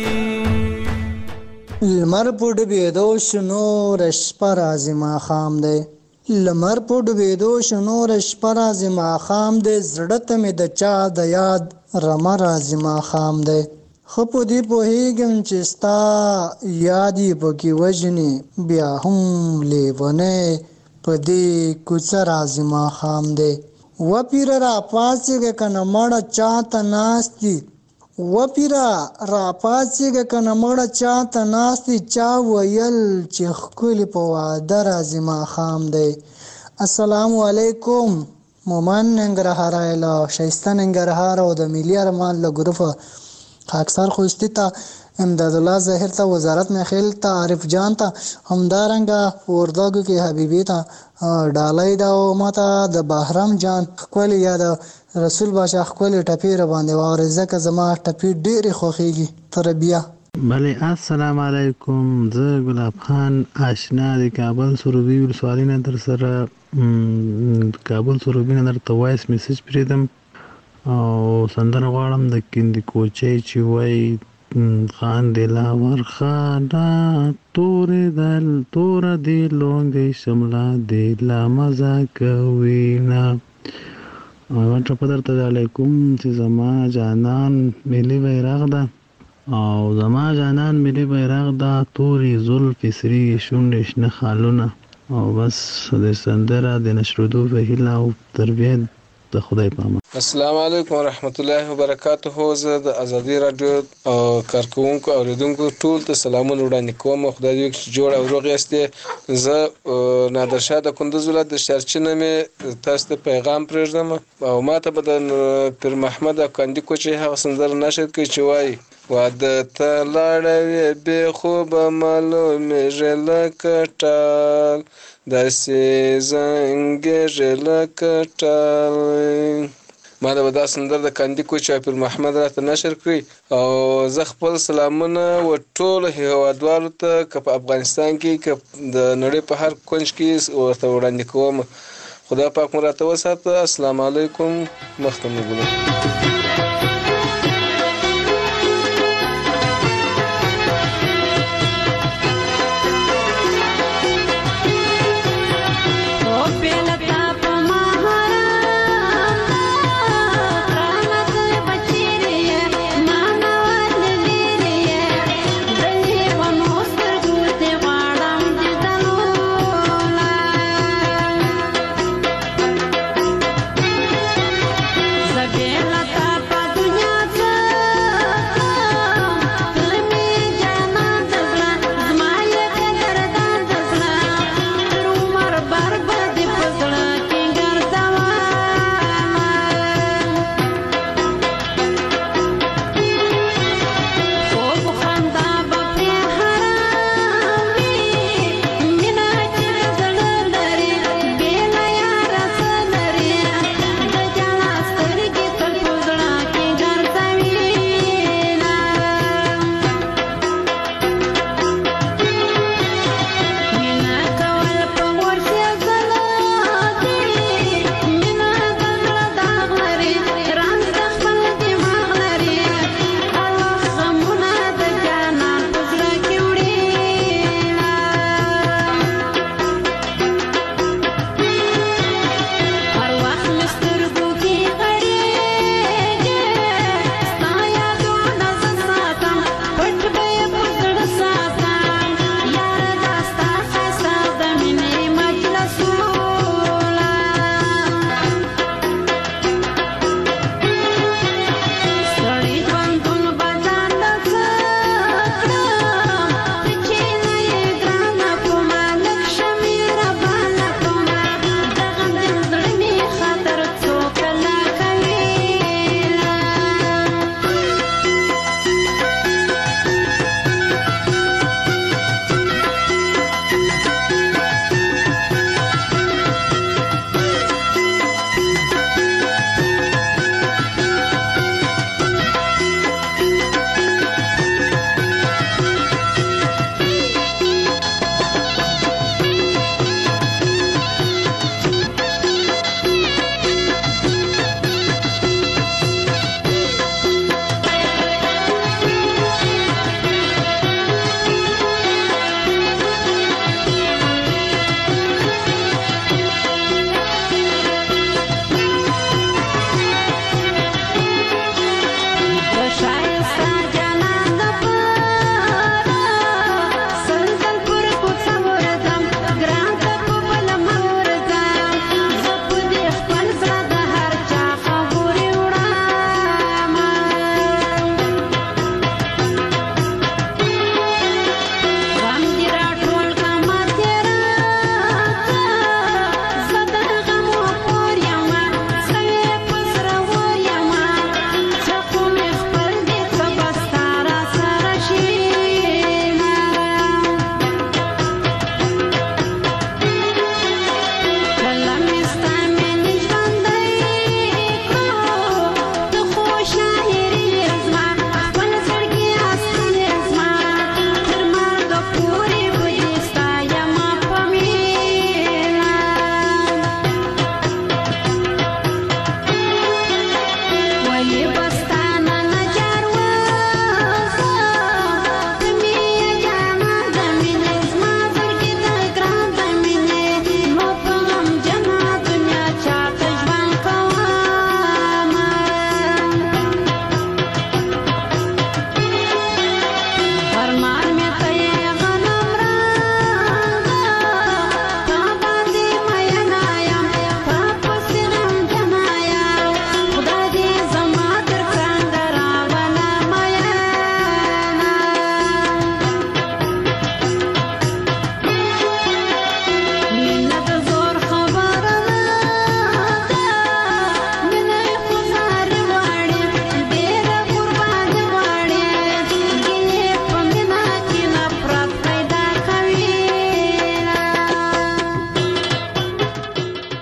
لمر په ډوبېدو شنو شپه راځي ماښام دی لمر په ډوبېدو شنو شپه راځي ماښام دی زړه ته مې د چا د یاد رمه راځي ماښام دی ښه په دې پوهېږم چې ستا یاد یې پکې وژني بیا هم لیونی په دې کوڅه راځي ماښام دی وپیره راپاڅېږه که نه مړه چاته ناست دي وپیره راپاڅېږه که نه مړه چاته ناست دي چا ویل چې ښکلي په واده راځي ماښام دی السلام علیکم مومن ننګرهاری له ښایسته ننګرهار او د ملي ارمان له ګروپه خاکسار خوستی ته امداد الله ظاهر ته وزارت میخیل ته عارف جان ته همدارنګه په وردګو کې حبیبي ته ډالۍ ده او ماته د بهرام جان ښکلې یا د رسول باشا ښکلې ټپې را باندې واورې ځکه زما ټپې ډېرې خوښېږي تر بیا بله السلام علیکم زه ګلاب خان آشنا د کابل سروبي ولسوالۍ نه در سره کابل سروبي نه درته وایس میسج پرېږدم او سندره غواړم د کندي کوچۍ چې وایي خاندې لا ورخانه توره دې لونګۍ شمله دې لا مزه کوینه یوه ټپه درته ډالۍ کوم چې زما جانان ملي بیرغ ده او زما جانان ملي بیرغ ده تورې زلفې سرې شونډې شنه خالونه او بس د سندره د نشرېدو په هیله او تربیت د خدای په امان. السلام علیکم ورحمت الله وبرکاته. زه د ازادي رادیو کارکونکو او اوریدونکو ټول ته سلامونه وړاندې کوم. خدای دې وکړي چې جوړ او روغ یاست. زه نادرشاه د کندوز ولایت د شارچینه مې تاسو ته پیغام پرېږدم او ماته به د پیر محمد افغاني کوچۍ هغه سندره نشر کوي چې وایي واده ته لاړوې بې خوبه معلومېږي لکه ټال داسې زنګېږي لکه ټال. ما به دا سندره د کاندي کوچۍ او پیر محمد راته نشر کړي او زه خپل سلامونه و ټولو هېوادوالو ته که په افغانستان کې که د نړۍ په هر کونج کې ورته وړاندې کوم. خدا پاک مو راته وساته. السلام علیکم. مخته مو ګلم. Zabela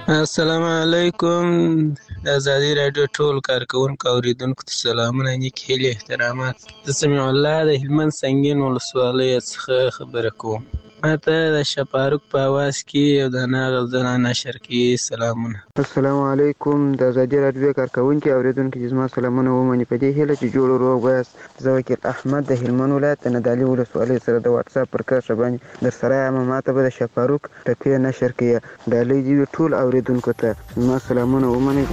السلام علیکم د ازادي رادیو ټول کارکونکو اوریدونکو ته سلامونه نیک هیلې احترامات. زه سمیع الله د هلمند سنګین ولسوالۍ څخه خبره کوم. ماته د شپاروک په اواز کې یو د ناغل زنا نشر کې سلامونه. السلام علیکم د ازادي رادیو کارکونکو اوریدونکو چې زما سلامونه ومني په دې هیله چې جوړ روغ وایاست. زه وکیل احمد د هلمند ولایت د ندالي ولسوالۍ سره د واتساپ پر کرښه باندې در سره یم. ماته به د شپاروک ټپې نشر کې ډالۍ دي ټول اوریدونکو ته زما سلامونه ومنئ.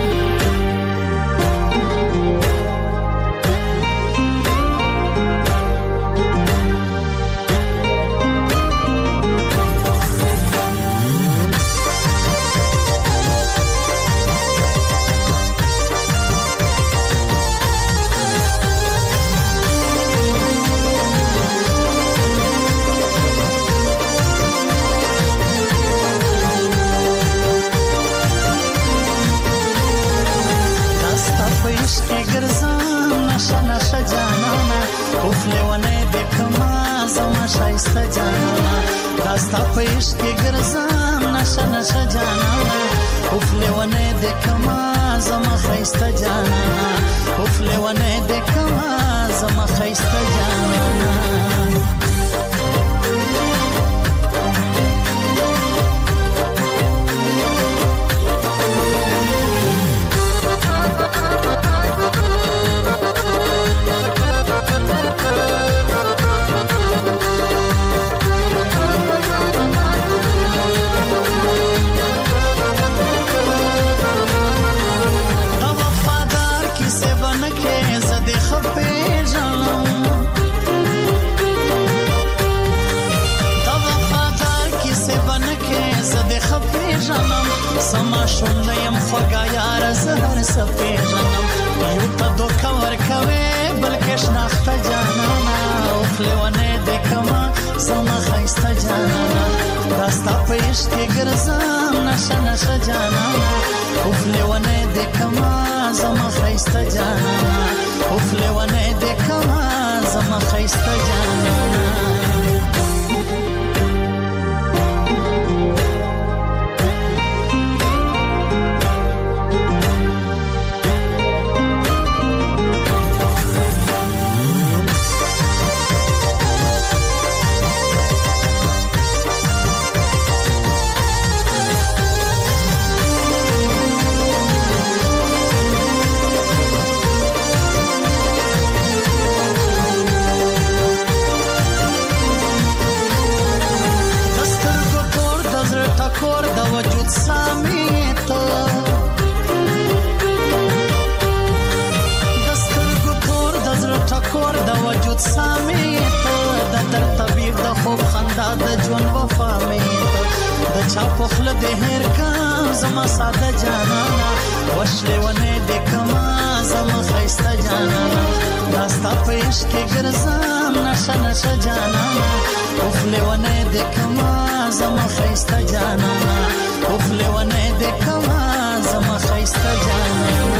داستا په عشق کې ګرځم نشه نشه جانانا اوف لیونه د کما زما خیسته جانانا اوف لیونه د کما زما خیسته جانانا. سما شوم یم خوږه یاره زه هر څه پېژنم یو ته دوکه ورکوې بلکې شناخته جانانه اوف لیونی دې کمه زما ښایسته جانانه دا ستا په عشق کې ګرځم نشه نشه جانانه اوف لیونی دې کمه زما ښایسته جانانه اوف لیونی دې کمه زما ښایسته جانانه. پخله د هر کام زما ساده جانانا وشلې ونه د کما زما خیسته جانانا داستا په عشق کې ګرځم نشه نشه جانانا پخله ونه د کما زما خیسته جانانا پخله ونه د کما زما خیسته جانانا.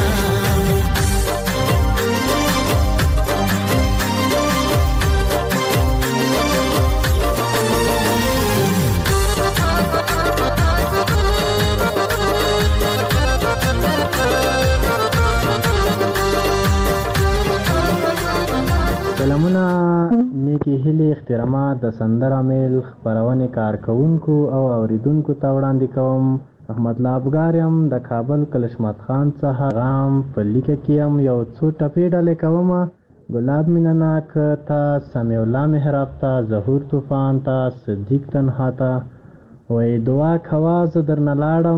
سلامونه نیکی هیلې احترامات د سندره میل خپرونې کارکونکو او اوریدونکو ته وړاندې کوم. احمد لابګار یم د کابل کلشمت خان څخه غام په لیکه کې یم یو څو ټپې ډلې کوم. ګلاب مینناک ته، سمیع الله محراب ته، ظهور طوفان ته، صدیق تنها ته وایي دعا کوه زه درنه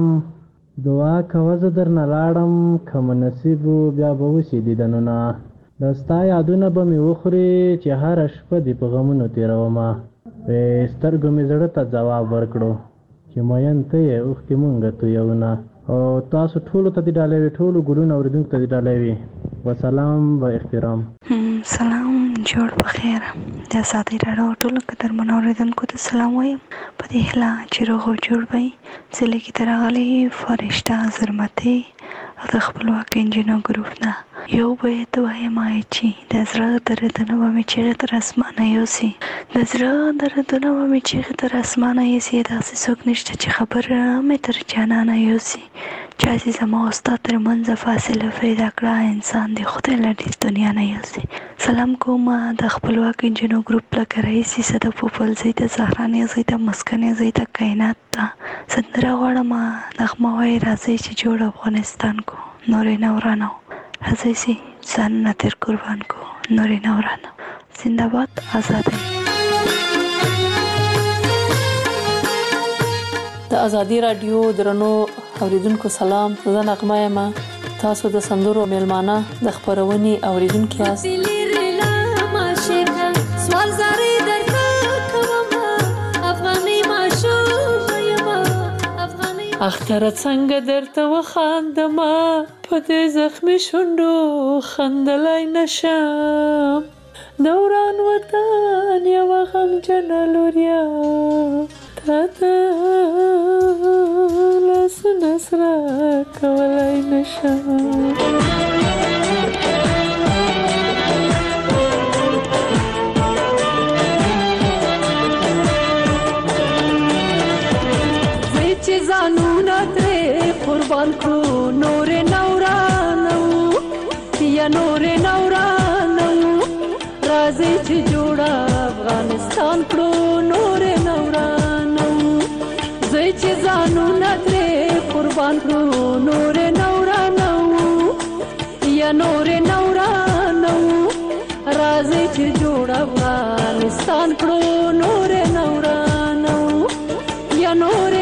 لاړم که مو نصیب بیا به وشي دیدنونه د ستا یادونه به مې وخوري چې هره شپه دې په غمونو تېرومه سترګو مې زړه ته ځواب ورکړو چې مین ته یې اوښکې مونږه تویونه. او تاسو ټولو ته دې ډالۍ وي، ټولو ګلونو اورېدونکو ته دې ډالۍ وي. وسلام و احترام. سلام جوړ بخیر. د ازادي راډیو ټولو قدرمنو اورېدونکو ته سلام وایم په دې هیله چې روغ او جوړ وئ. زه لیکې ته راغلې فرشته زرمتې او د خپلواک انجینو ګروپ نه یو بیت وایم چې د زړه دردونه به مې چیغې تر اسمانه یوسي، د زړه دردونه به مې چیغې تر اسمانه یوسي، داسې څوک نشته چې خبره مې تر جانانه یوسي، چا چې زما او ستا تر منځه فاصله پیدا کړه انسان دی خدای له دې دنیا نه یوسي. سلام کوم د خپلواک انجینو ګروپ لکه رئیسي صد پوپلزی د زهرانې زی د مسکنې زی د کائنات ته سندره غواړم نغمه وایي راځئ چې جوړ افغانستان کو نورې نورانو، راځئ چې ځانونه تر قربان کو نورې نورانو. زنده‌باد آزادۍ. د ازادي راډیو درنو اوریدونکو سلام، زه نغمه یم، تاسو د سندرو میلمانه د خبرونې اوریدونکو یاست. اختر څنګه درته وخاندمه په دې زخمي شونډو خندلای نشم، دوران وطن یوه غمجنه لوریا تاته لاسونه سره کولای نشم. ځانونه ترې قربان کړو نورې نورانو یا نورې نورانو، راځئ چې جوړه افغانستان کړو نورې نورانو، ځئ چې ځانونه ترې قربان کړو نورې نورانو یا نورې نورانو، راځئ چې جوړه افغانستان کړو نورې نورانو یا نورې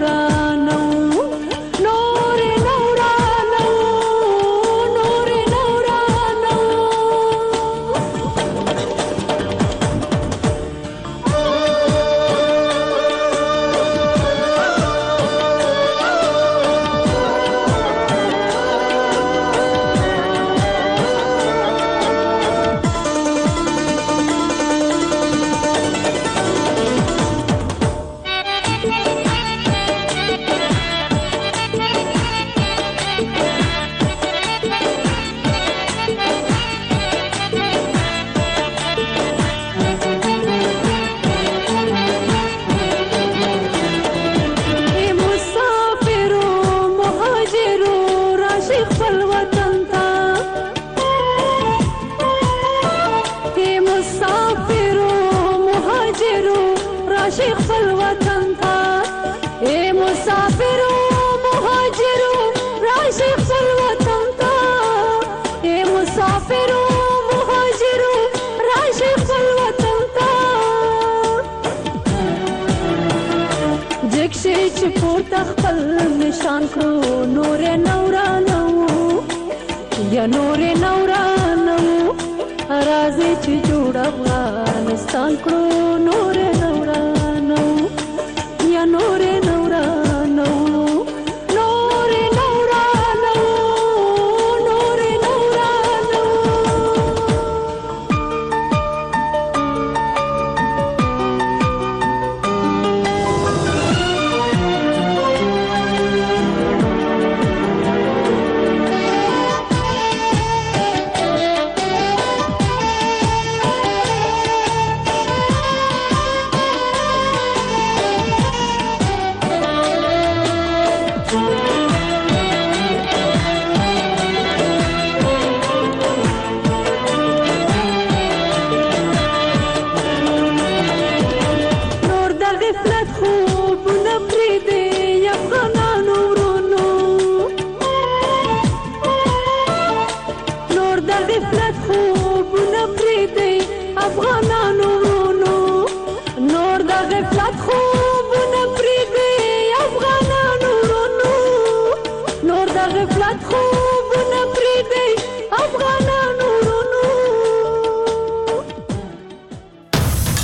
نشان کړو نورې نورانو یا نورې نورانو، راځي چې جوړ افغانستان کړو.